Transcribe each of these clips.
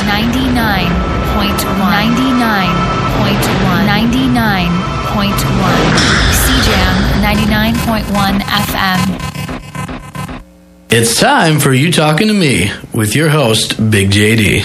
CJAM 99.1 FM. It's time for You Talking to Me with your host, Big JD.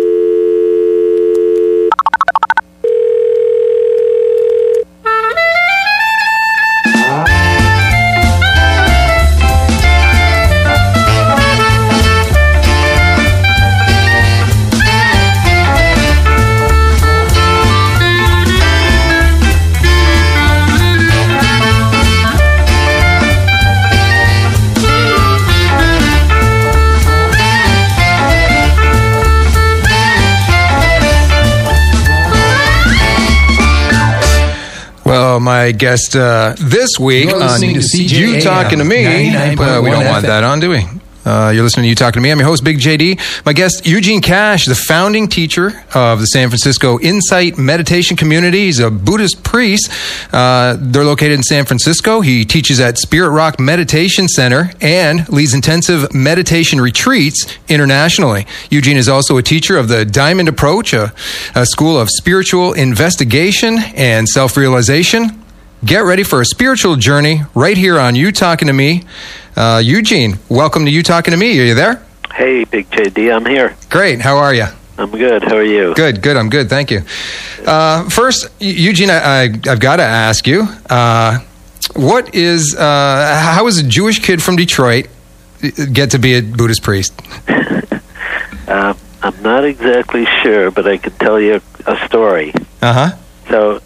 My guest this week on You Talking to Me. We don't want that on, do we? You're listening to You Talking to Me. I'm your host, Big JD. My guest, Eugene Cash, the founding teacher of the San Francisco Insight Meditation Community. He's a Buddhist priest. They're located in San Francisco. He teaches at Spirit Rock Meditation Center and leads intensive meditation retreats internationally. Eugene is also a teacher of the Diamond Approach, a school of spiritual investigation and self-realization. Get ready for a spiritual journey right here on You Talking to Me. Eugene, welcome to You Talking to Me. Are you there? Hey, Big JD, I'm here. Great. How are you? I'm good. How are you? Good. I'm good. Thank you. First, Eugene, I've got to ask you, how is a Jewish kid from Detroit get to be a Buddhist priest? I'm not exactly sure, but I could tell you a story. Uh-huh. So,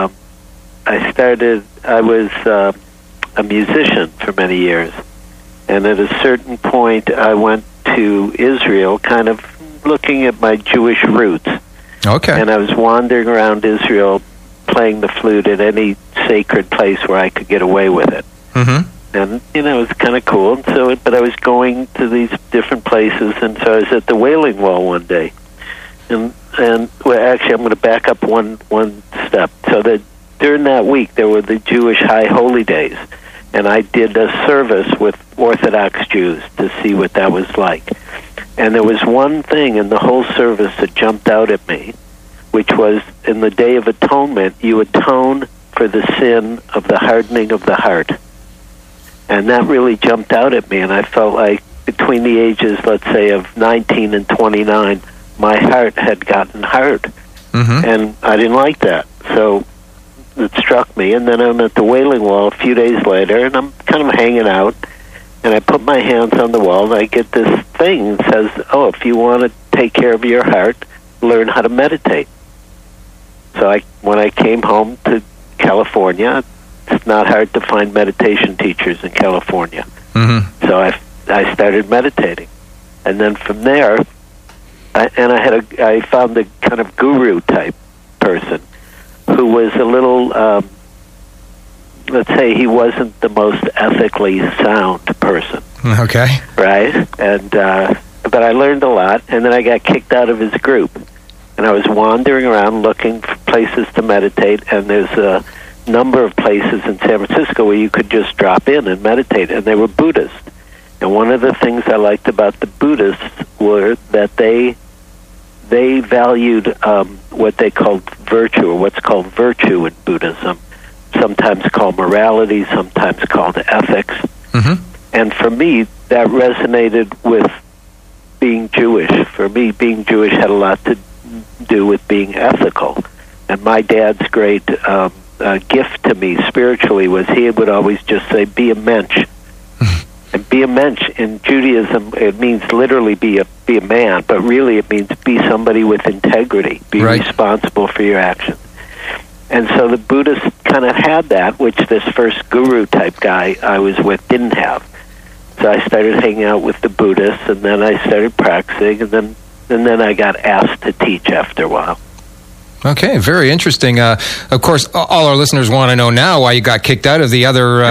I was a musician for many years, and at a certain point I went to Israel kind of looking at my Jewish roots. Okay. And I was wandering around Israel playing the flute at any sacred place where I could get away with it. Mm-hmm. And, it was kind of cool. And so, but I was going to these different places, and so I was at the Wailing Wall one day. And well, actually, I'm going to back up one step. So that during that week, there were the Jewish High Holy Days, and I did a service with Orthodox Jews to see what that was like. And there was one thing in the whole service that jumped out at me, which was in the Day of Atonement, you atone for the sin of the hardening of the heart. And that really jumped out at me, and I felt like between the ages, let's say, of 19 and 29, my heart had gotten hard. Mm-hmm. And I didn't like that. So it struck me, and then I'm at the Wailing Wall a few days later, and I'm kind of hanging out, and I put my hands on the wall, and I get this thing that says, if you want to take care of your heart, learn how to meditate. So when I came home to California, it's not hard to find meditation teachers in California. Mm-hmm. So I started meditating, and then from there, I found a kind of guru type person who was a little, let's say, he wasn't the most ethically sound person. Okay. Right, and but I learned a lot, and then I got kicked out of his group, and I was wandering around looking for places to meditate, and there's a number of places in San Francisco where you could just drop in and meditate, and they were Buddhist. And one of the things I liked about the Buddhists were that they valued what they called virtue, or what's called virtue in Buddhism, sometimes called morality, sometimes called ethics. Mm-hmm. And for me, that resonated with being Jewish. For me, being Jewish had a lot to do with being ethical. And my dad's great gift to me spiritually was he would always just say, be a mensch. And be a mensch in Judaism, it means literally be a man, but really it means be somebody with integrity, be responsible for your actions. And so the Buddhists kind of had that, which this first guru type guy I was with didn't have. So I started hanging out with the Buddhists, and then I started practicing, and then I got asked to teach after a while. Okay, very interesting. Of course, all our listeners want to know now why you got kicked out of the other...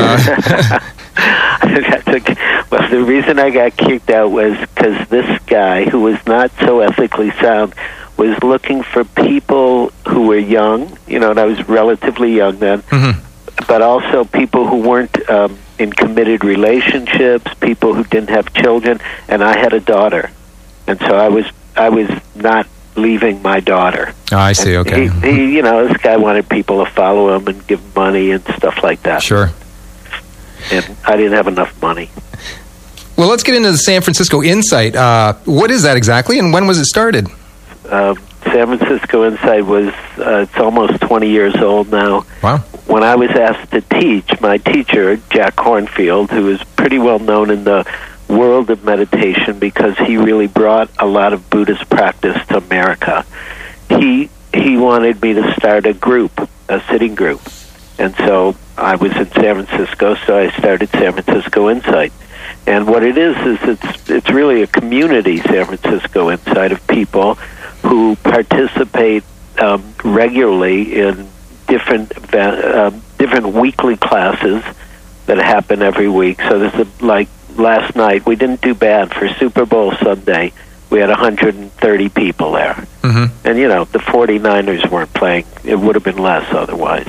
Well, the reason I got kicked out was because this guy, who was not so ethically sound, was looking for people who were young, and I was relatively young then, mm-hmm. but also people who weren't in committed relationships, people who didn't have children, and I had a daughter. And so I was not leaving my daughter. Oh, I see. And okay. He, this guy wanted people to follow him and give him money and stuff like that. Sure. And I didn't have enough money. Well, let's get into the San Francisco Insight. What is that exactly, and when was it started? San Francisco Insight was, it's almost 20 years old now. Wow. When I was asked to teach, my teacher, Jack Kornfield, who is pretty well known in the world of meditation because he really brought a lot of Buddhist practice to America, he wanted me to start a group, a sitting group. And so I was in San Francisco, so I started San Francisco Insight. And what it is it's really a community, San Francisco Insight, of people who participate regularly in different weekly classes that happen every week. So this is like last night. We didn't do bad for Super Bowl Sunday. We had 130 people there. Mm-hmm. And, the 49ers weren't playing. It would have been less otherwise.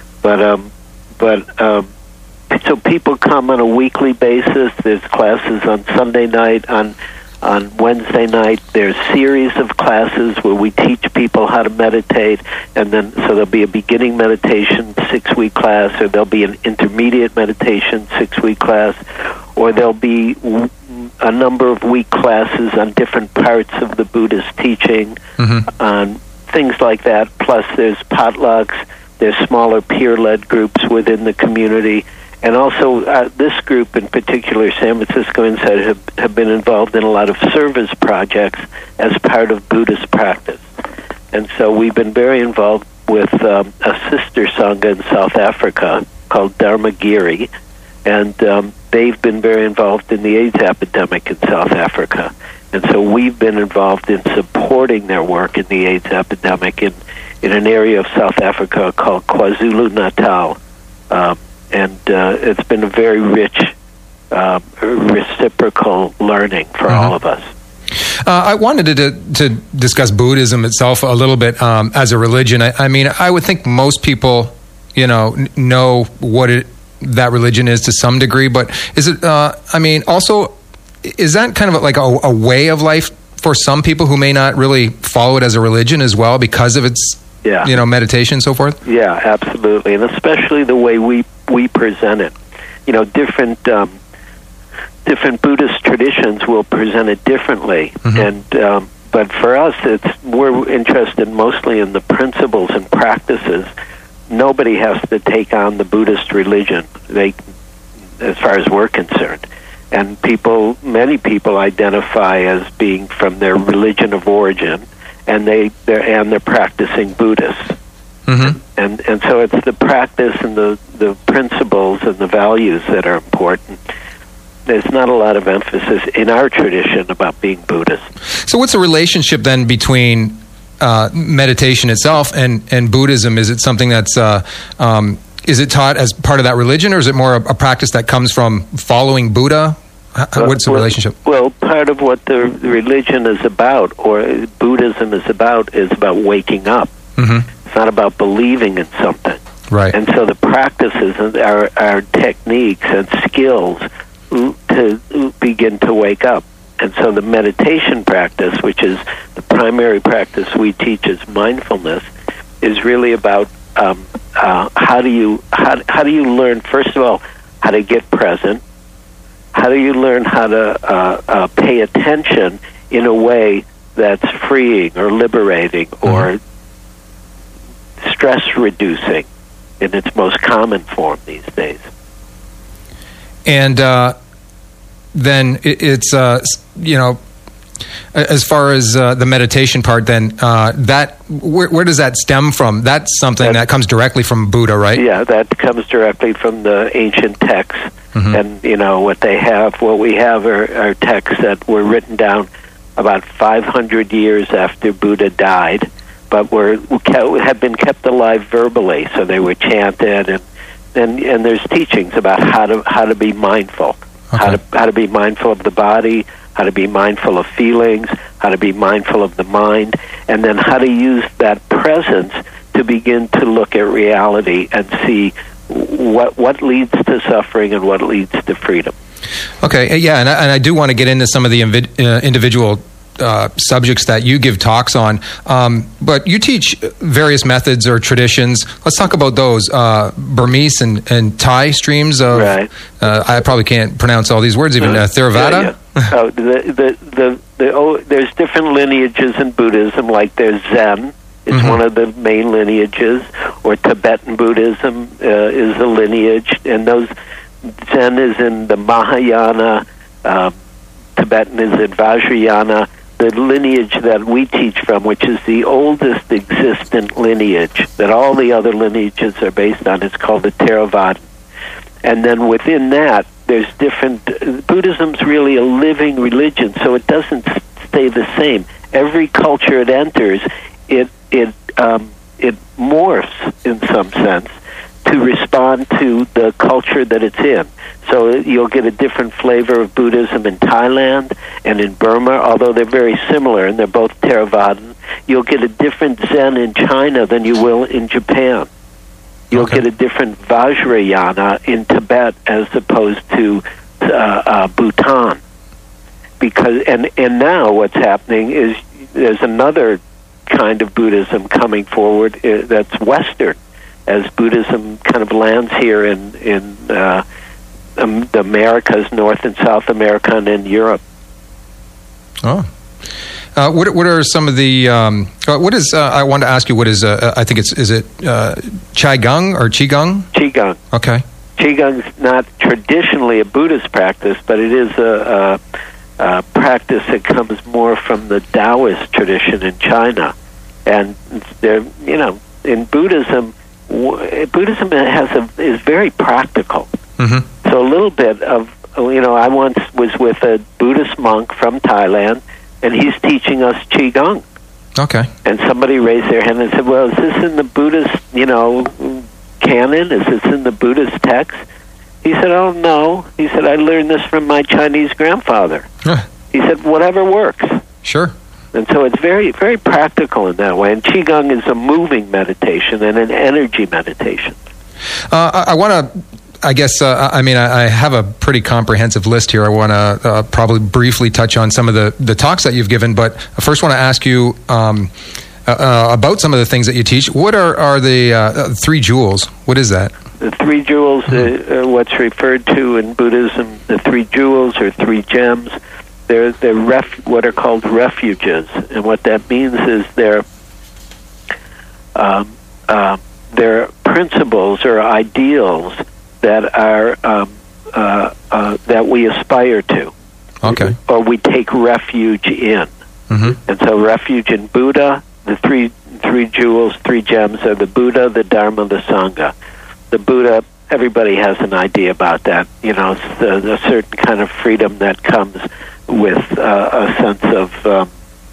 So people come on a weekly basis. There's classes on Sunday night. On Wednesday night, there's series of classes where we teach people how to meditate, and then so there'll be a beginning meditation 6-week class, or there'll be an intermediate meditation 6-week class, or there'll be a number of week classes on different parts of the Buddhist teaching, on things like that. Plus, there's potlucks. There's smaller peer-led groups within the community. And also, this group in particular, San Francisco Insight, have been involved in a lot of service projects as part of Buddhist practice. And so we've been very involved with a sister Sangha in South Africa called Dharmagiri. And they've been very involved in the AIDS epidemic in South Africa. And so we've been involved in supporting their work in the AIDS epidemic in an area of South Africa called KwaZulu-Natal. And it's been a very rich, reciprocal learning for all of us. I wanted to discuss Buddhism itself a little bit as a religion. I mean, I would think most people, know what that religion is to some degree. But is it? Also, is that kind of like a way of life for some people who may not really follow it as a religion as well because of its, meditation and so forth? Yeah, absolutely, and especially the way we present it. Different Buddhist traditions will present it differently, and but for us, we're interested mostly in the principles and practices. Nobody has to take on the Buddhist religion, as far as we're concerned. And many people identify as being from their religion of origin, and they're practicing Buddhists. And so it's the practice and the principles and the values that are important. There's not a lot of emphasis in our tradition about being Buddhist. So what's the relationship then between meditation itself and Buddhism? Is it something that's is it taught as part of that religion, or is it more a practice that comes from following Buddha? What's the relationship? Well, part of what the religion is about, or Buddhism is about waking up. It's not about believing in something. Right. And so the practices are techniques and skills to begin to wake up. And so the meditation practice, which is the primary practice we teach as mindfulness, is really about how do you learn, first of all, how to get present. How do you learn how to pay attention in a way that's freeing or liberating or stress-reducing in its most common form these days? And then it's, as far as the meditation part, then where does that stem from? That's something that comes directly from Buddha, right? Yeah, that comes directly from the ancient texts. And, what we have are texts that were written down about 500 years after Buddha died, but have been kept alive verbally, so they were chanted, and there's teachings about how to be mindful, how to be mindful of the body, how to be mindful of feelings, how to be mindful of the mind, and then how to use that presence to begin to look at reality and see what leads to suffering and what leads to freedom. Okay, yeah, and I do want to get into some of the individual subjects that you give talks on, but you teach various methods or traditions. Let's talk about those Burmese and Thai streams of. Right. I probably can't pronounce all these words. Even Theravada. There's different lineages in Buddhism. Like there's Zen. It's one of the main lineages, or Tibetan Buddhism is a lineage, and those Zen is in the Mahayana, Tibetan is in Vajrayana. The lineage that we teach from, which is the oldest existent lineage that all the other lineages are based on, is called the Theravada. And then within that, there's different. Buddhism's really a living religion, so it doesn't stay the same. Every culture it enters, it morphs in some sense to respond to the culture that it's in. So you'll get a different flavor of Buddhism in Thailand and in Burma, although they're very similar and they're both Theravadan. You'll get a different Zen in China than you will in Japan. You'll get a different Vajrayana in Tibet as opposed to Bhutan. Because and now what's happening is there's another kind of Buddhism coming forward that's Western, as Buddhism kind of lands here in the Americas, North and South America, and in Europe. Oh. What are some of the? What is? I wanted to ask you. What is? I think is it Qigong or Qigong? Qigong. Okay. Qigong's not traditionally a Buddhist practice, but it is a practice that comes more from the Taoist tradition in China, and there, in Buddhism is very practical. Mm-hmm. So a little bit of, I once was with a Buddhist monk from Thailand, and he's teaching us Qigong. Okay. And somebody raised their hand and said, well, is this in the Buddhist, canon? Is this in the Buddhist text? He said, oh, no. He said, I learned this from my Chinese grandfather. He said, whatever works. Sure. And so it's very, very practical in that way. And Qigong is a moving meditation and an energy meditation. I want to... I guess, I have a pretty comprehensive list here. I want to probably briefly touch on some of the talks that you've given, but I first want to ask you about some of the things that you teach. What are the three jewels? What is that? The three jewels, what's referred to in Buddhism, the three jewels or three gems, they're what are called refuges. And what that means is they're principles or ideals that are that we aspire to, or we take refuge in. Mm-hmm. And so, refuge in Buddha, the three jewels, three gems are the Buddha, the Dharma, the Sangha. The Buddha, everybody has an idea about that. It's a certain kind of freedom that comes with a sense of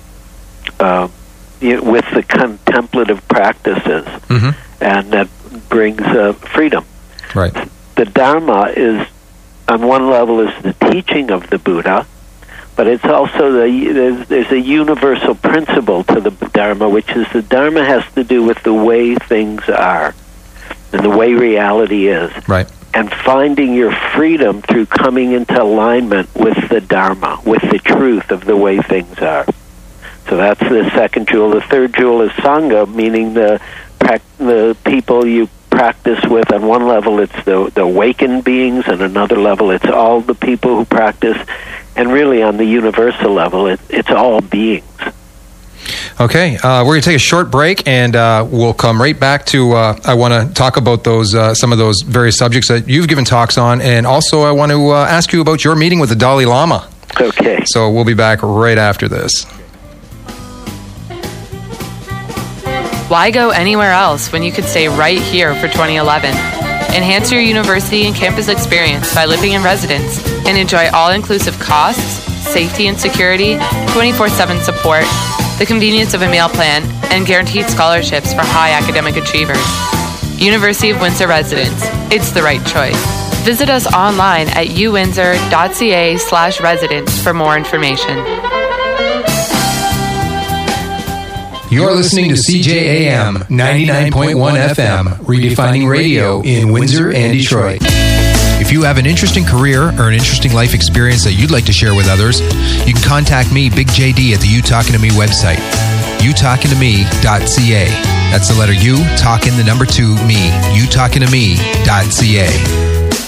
with the contemplative practices, and that brings freedom. Right. The Dharma is, on one level, is the teaching of the Buddha, but it's also there's a universal principle to the Dharma, which is the Dharma has to do with the way things are and the way reality is. Right. And finding your freedom through coming into alignment with the Dharma, with the truth of the way things are. So that's the second jewel. The third jewel is Sangha, meaning the people you practice with. On one level it's the awakened beings, and another level it's all the people who practice, and really on the universal level it's all beings. Okay, we're going to take a short break, and we'll come right back to I want to talk about those some of those various subjects that you've given talks on, and also I want to ask you about your meeting with the Dalai Lama. Okay. So we'll be back right after this. Why go anywhere else when you could stay right here for 2011? Enhance your university and campus experience by living in residence and enjoy all-inclusive costs, safety and security, 24/7 support, the convenience of a meal plan, and guaranteed scholarships for high academic achievers. University of Windsor Residence. It's the right choice. Visit us online at uwindsor.ca/residence for more information. You're listening to CJAM 99.1 FM, redefining radio in Windsor and Detroit. If you have an interesting career or an interesting life experience that you'd like to share with others, you can contact me, Big JD, at the You Talking to Me website, youtalkingtome.ca. That's the letter U, talking the number 2, me, youtalkingtome.ca.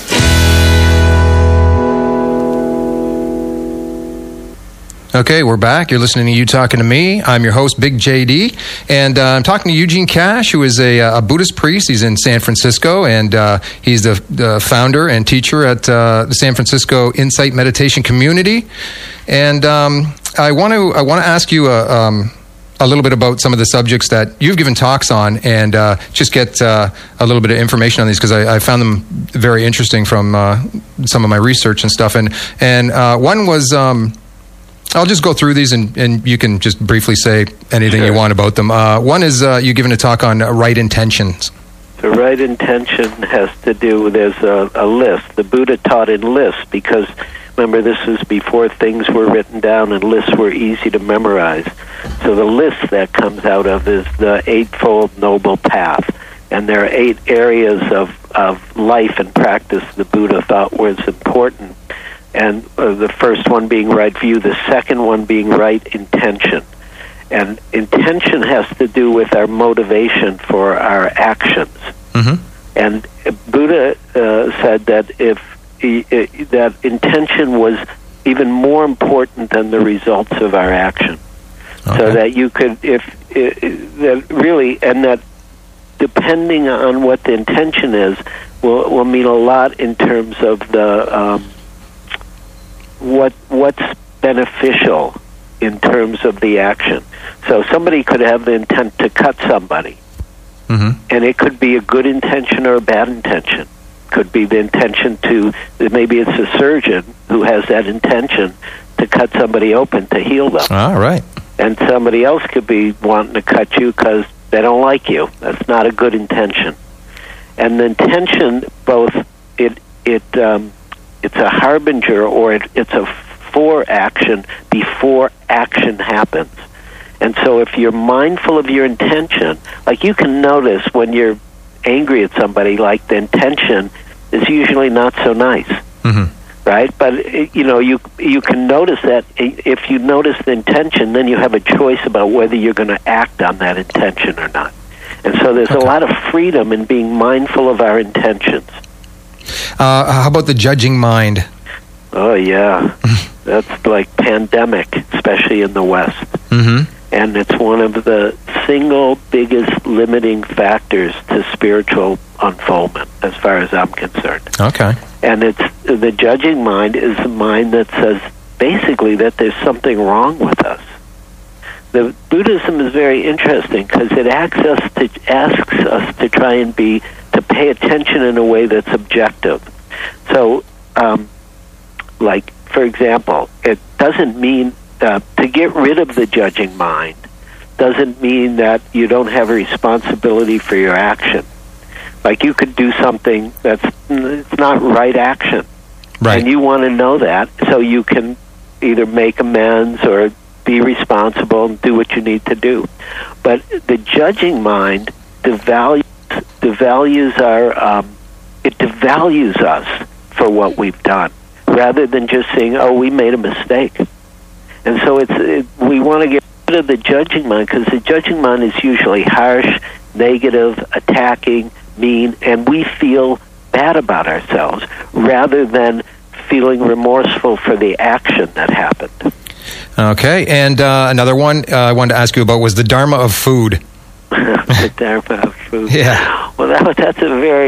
Okay, we're back. You're listening to You Talking to Me. I'm your host, Big JD, and I'm talking to Eugene Cash, who is a Buddhist priest. He's in San Francisco, and he's the founder and teacher at the San Francisco Insight Meditation Community. And I want to ask you a little bit about some of the subjects that you've given talks on, and just get a little bit of information on these, because I found them very interesting from some of my research and stuff. And one was... I'll just go through these, and you can just briefly say anything you want about them. One is you've given a talk on right intentions. The right intention has to do with, there's a list. The Buddha taught in lists, because, remember, this was before things were written down and lists were easy to memorize. So the list that comes out of is the Eightfold Noble Path. And there are 8 areas of life and practice the Buddha thought was important. And the first one being right view, the second one being right intention. And intention has to do with our motivation for our actions. Mm-hmm. And Buddha said that that intention was even more important than the results of our action. Okay. So that you could, that depending on what the intention is, will mean a lot in terms of the what's beneficial in terms of the action. So somebody could have the intent to cut somebody, mm-hmm. and it could be a good intention or a bad intention. Could be the intention to, maybe it's a surgeon who has that intention to cut somebody open to heal them. All right. And somebody else could be wanting to cut you because they don't like you. That's not a good intention. And the intention, both it's a harbinger, or it's a fore-action before action happens. And so if you're mindful of your intention, like you can notice when you're angry at somebody, like the intention is usually not so nice, mm-hmm. right? But, you can notice that. If you notice the intention, then you have a choice about whether you're going to act on that intention or not. And so there's a lot of freedom in being mindful of our intentions. How about the judging mind? Oh, yeah. That's like pandemic, especially in the West. Mm-hmm. And it's one of the single biggest limiting factors to spiritual unfoldment, as far as I'm concerned. Okay. And it's the judging mind is the mind that says, basically, that there's something wrong with us. The Buddhism is very interesting because it asks us to try and to pay attention in a way that's objective. So, like, for example, it doesn't mean to get rid of the judging mind doesn't mean that you don't have a responsibility for your action. Like, you could do something it's not right action. Right. And you want to know that, so you can either make amends or be responsible and do what you need to do. But the judging mind devalues us for what we've done, rather than just saying, "Oh, we made a mistake." And so we want to get rid of the judging mind, because the judging mind is usually harsh, negative, attacking, mean, and we feel bad about ourselves rather than feeling remorseful for the action that happened. Okay, and another one I wanted to ask you about was the Dharma of food. The Dharma of food. Yeah. Well, that's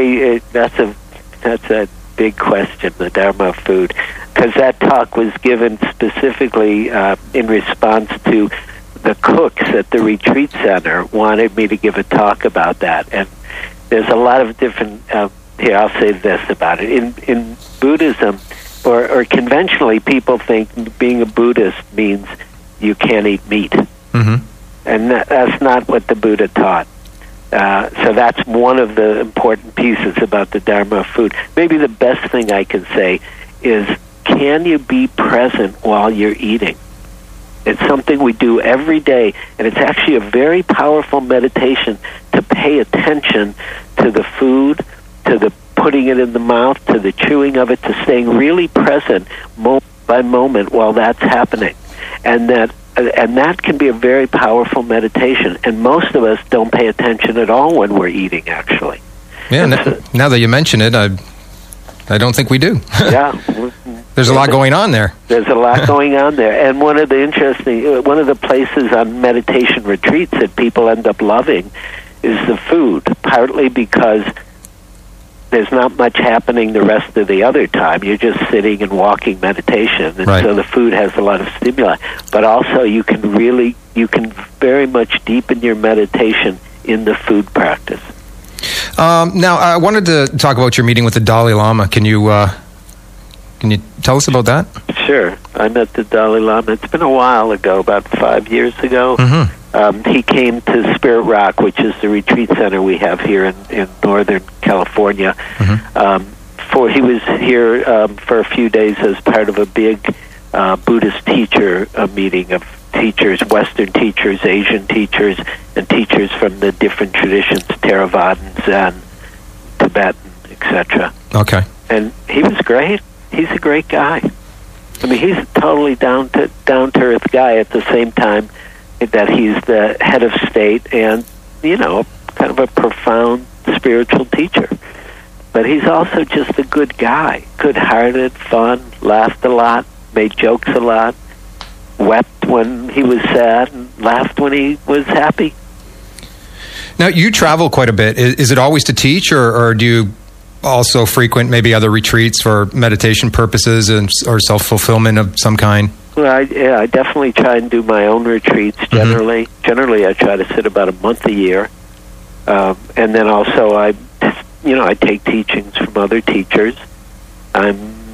a big question, the Dharma of food, because that talk was given specifically in response to the cooks at the retreat center wanted me to give a talk about that. And there's a lot of different. Here, I'll say this about it. In Buddhism, or conventionally, people think being a Buddhist means you can't eat meat. Mm-hmm. And that's not what the Buddha taught. So that's one of the important pieces about the Dharma of food. Maybe the best thing I can say is, can you be present while you're eating? It's something we do every day, and it's actually a very powerful meditation to pay attention to the food, to the putting it in the mouth, to the chewing of it, to staying really present moment by moment while that's happening. And that can be a very powerful meditation. And most of us don't pay attention at all when we're eating, actually. Yeah, now that you mention it, I don't think we do. Yeah. There's a lot going on there. There's a lot going on there. And one of the places on meditation retreats that people end up loving is the food, partly because there's not much happening the rest of the other time. You're just sitting and walking meditation, and so the food has a lot of stimuli. But also you can very much deepen your meditation in the food practice. Now, I wanted to talk about your meeting with the Dalai Lama. Can you tell us about that? Sure. I met the Dalai Lama. It's been a while ago, about 5 years ago. Mm-hmm. He came to Spirit Rock, which is the retreat center we have here in Northern California. Mm-hmm. He was here for a few days as part of a big Buddhist teacher meeting of teachers, Western teachers, Asian teachers, and teachers from the different traditions, Theravadan, Zen, Tibetan, etc. Okay. And he was great. He's a great guy. I mean, he's a totally down to earth guy at the same time that he's the head of state and, kind of a profound spiritual teacher. But he's also just a good guy, good-hearted, fun, laughed a lot, made jokes a lot, wept when he was sad, and laughed when he was happy. Now, you travel quite a bit. Is it always to teach, or do you also frequent maybe other retreats for meditation purposes or self-fulfillment of some kind? Well, I definitely try and do my own retreats generally. Mm-hmm. Generally, I try to sit about a month a year. And then also I take teachings from other teachers. I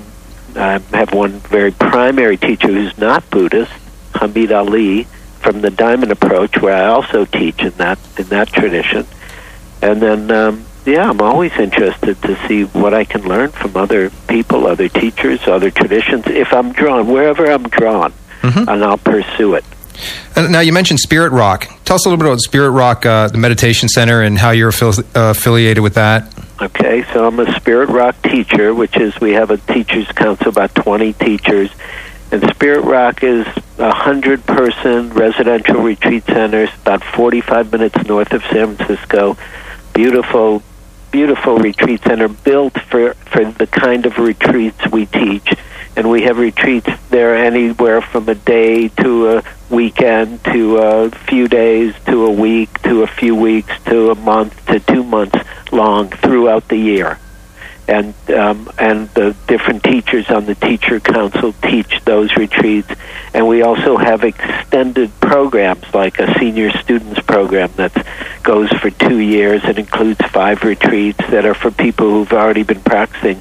have one very primary teacher who's not Buddhist, Hamid Ali, from the Diamond Approach, where I also teach in that tradition. And then, I'm always interested to see what I can learn from other people, other teachers, other traditions. If I'm drawn, wherever I'm drawn, and I'll pursue it. Now, you mentioned Spirit Rock. Tell us a little bit about Spirit Rock, the meditation center, and how you're affiliated with that. Okay, so I'm a Spirit Rock teacher, which is, we have a teachers council, about 20 teachers. And Spirit Rock is a 100-person residential retreat center, about 45 minutes north of San Francisco. Beautiful retreat center built for the kind of retreats we teach. And we have retreats there anywhere from a day to a weekend to a few days to a week to a few weeks to a month to 2 months long throughout the year. And the different teachers on the teacher council teach those retreats. And we also have extended programs, like a senior students program that goes for 2 years. It includes 5 retreats that are for people who've already been practicing.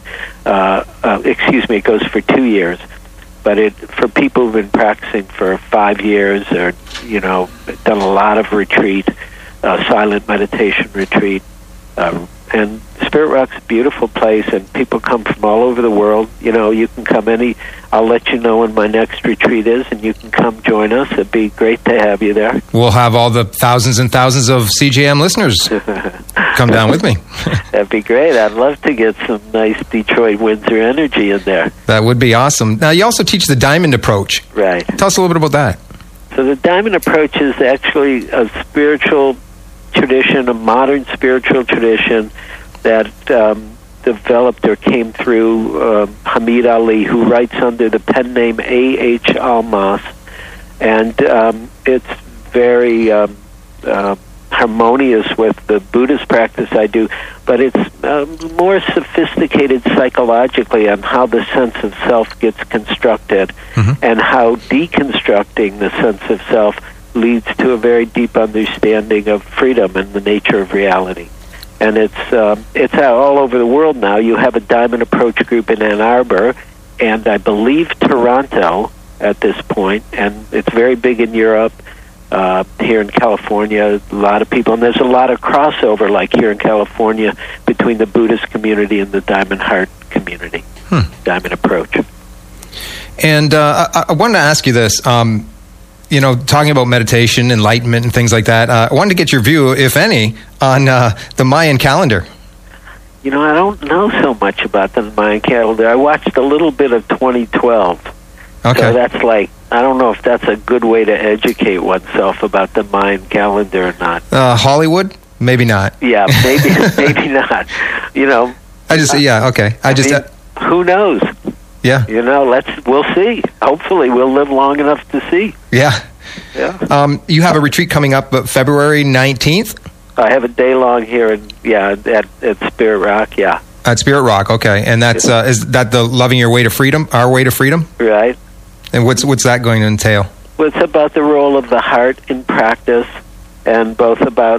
It goes for 2 years. But for people who've been practicing for 5 years or, done a lot of retreat, silent meditation retreat, and Spirit Rock's a beautiful place, and people come from all over the world. You can come I'll let you know when my next retreat is, and you can come join us. It'd be great to have you there. We'll have all the thousands and thousands of CJM listeners come down with me. That'd be great. I'd love to get some nice Detroit Windsor energy in there. That would be awesome. Now, you also teach the Diamond Approach. Right. Tell us a little bit about that. So the Diamond Approach is actually a spiritual tradition, a modern spiritual tradition that developed or came through Hamid Ali, who writes under the pen name A.H. Almas. And it's very harmonious with the Buddhist practice I do, but it's more sophisticated psychologically on how the sense of self gets constructed and how deconstructing the sense of self leads to a very deep understanding of freedom and the nature of reality. And it's all over the world now. You have a Diamond Approach group in Ann Arbor, and I believe Toronto at this point, and it's very big in Europe. Here in California, a lot of people, and there's a lot of crossover, like here in California, between the Buddhist community and the Diamond Heart community, Diamond Approach. And I wanted to ask you this. Talking about meditation, enlightenment, and things like that, I wanted to get your view, if any, on the Mayan calendar. I don't know so much about the Mayan calendar. I watched a little bit of 2012. Okay. So that's like, I don't know if that's a good way to educate oneself about the Mayan calendar or not. Hollywood? Maybe not. Yeah, maybe not. Who knows? Yeah. We'll see. Hopefully we'll live long enough to see. Yeah. Yeah. You have a retreat coming up February 19th? I have a day long here at Spirit Rock, yeah. At Spirit Rock, okay. And that's is that the Loving Your Way to Freedom, Our Way to Freedom? Right. And what's that going to entail? Well, it's about the role of the heart in practice, and both about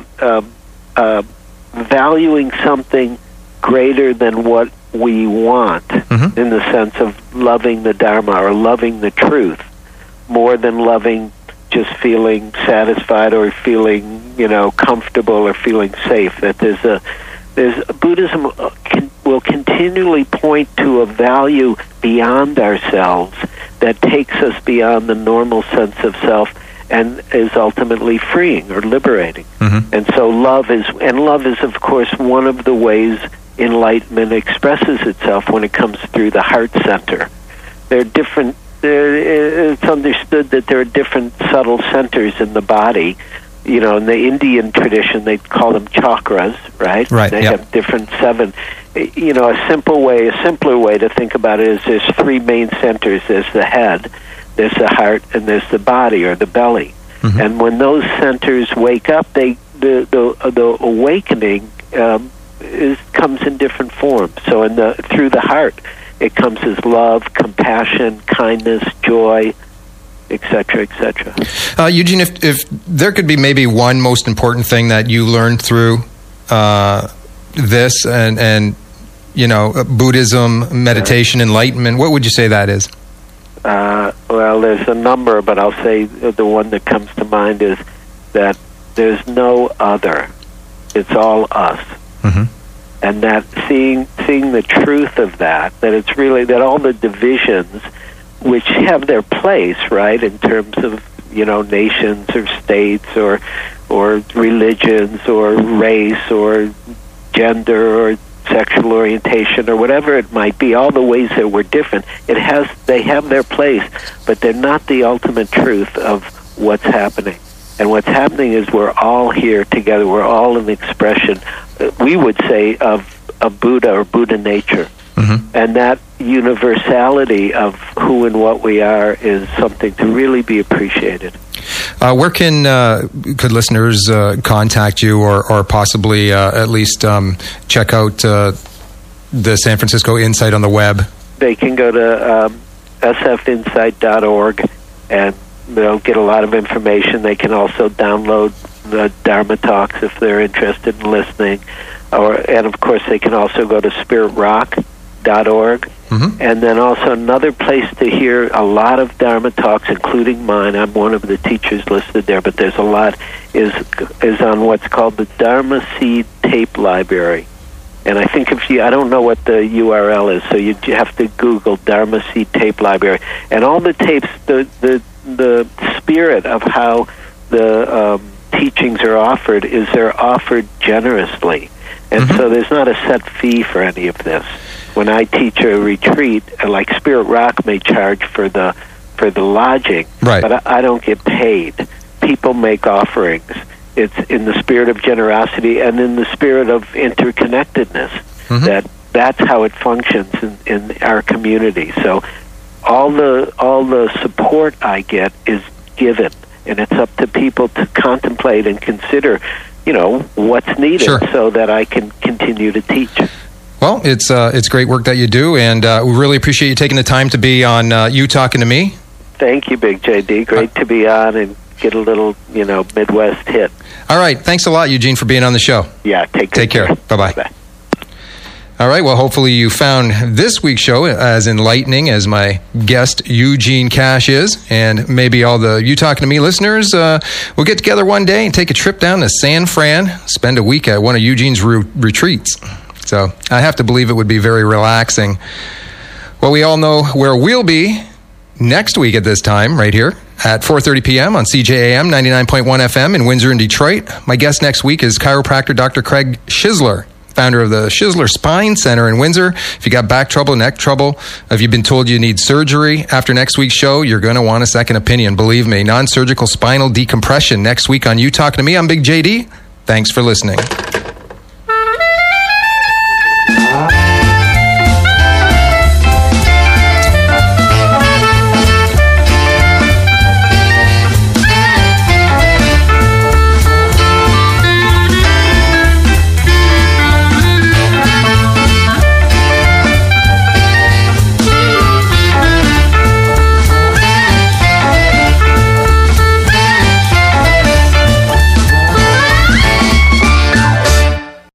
valuing something greater than what we want, in the sense of loving the Dharma or loving the truth, more than loving just feeling satisfied or feeling, comfortable or feeling safe. That there's Buddhism will continually point to a value beyond ourselves that takes us beyond the normal sense of self and is ultimately freeing or liberating. And so love is of course one of the ways enlightenment expresses itself when it comes through the heart center. There are different. It's understood that there are different subtle centers in the body. In the Indian tradition, they call them chakras, right? Right. They have different 7. A simpler way to think about it is there's 3 main centers. There's the head, there's the heart, and there's the body or the belly. And when those centers wake up, the awakening comes in different forms. So through the heart, it comes as love, compassion, kindness, joy, etc., etc. Eugene, if there could be maybe one most important thing that you learned through this and Buddhism, meditation, enlightenment, what would you say that is? Well, there's a number, but I'll say the one that comes to mind is that there's no other. It's all us. And that seeing the truth of that it's really that all the divisions, which have their place, right, in terms of nations or states or religions or race or gender or sexual orientation or whatever it might be, all the ways that we're different, they have their place, but they're not the ultimate truth of what's happening. And what's happening is we're all here together. We're all an expression, we would say, of a Buddha or Buddha nature. And that universality of who and what we are is something to really be appreciated. Where could listeners contact you or possibly at least check out the San Francisco Insight on the web? They can go to sfinsight.org and they'll get a lot of information. They can also download the Dharma Talks if they're interested in listening. And of course, they can also go to spiritrock.org. And then also another place to hear a lot of Dharma Talks, including mine. I'm one of the teachers listed there, but there's a lot, is on what's called the Dharma Seed Tape Library. And I think I don't know what the URL is, so you have to Google Dharma Seed Tape Library. And all the tapes, the spirit of how the teachings are offered is they're offered generously. And so there's not a set fee for any of this. When I teach a retreat, like Spirit Rock may charge for the lodging, right, but I don't get paid. People make offerings. It's in the spirit of generosity and in the spirit of interconnectedness. That's how it functions in our community. So all the support I get is given, and it's up to people to contemplate and consider, what's needed so that I can continue to teach. Well, it's great work that you do, and we really appreciate you taking the time to be on You Talking to Me. Thank you, Big JD. Great to be on and get a little, Midwest hit. All right. Thanks a lot, Eugene, for being on the show. Yeah, take care. Bye-bye. Bye. All right. Well, hopefully you found this week's show as enlightening as my guest, Eugene Cash, is. And maybe all the You Talking to Me listeners will get together one day and take a trip down to San Fran, spend a week at one of Eugene's retreats. So I have to believe it would be very relaxing. Well, we all know where we'll be next week at this time, right here at 4:30 p.m. on CJAM 99.1 FM in Windsor and Detroit. My guest next week is chiropractor Dr. Craig Schisler. founder of the Schizler Spine Center in Windsor. If you got back trouble, neck trouble, if you've been told you need surgery after next week's show, you're going to want a second opinion. Believe me, non-surgical spinal decompression next week on You Talking to Me. I'm Big JD. Thanks for listening.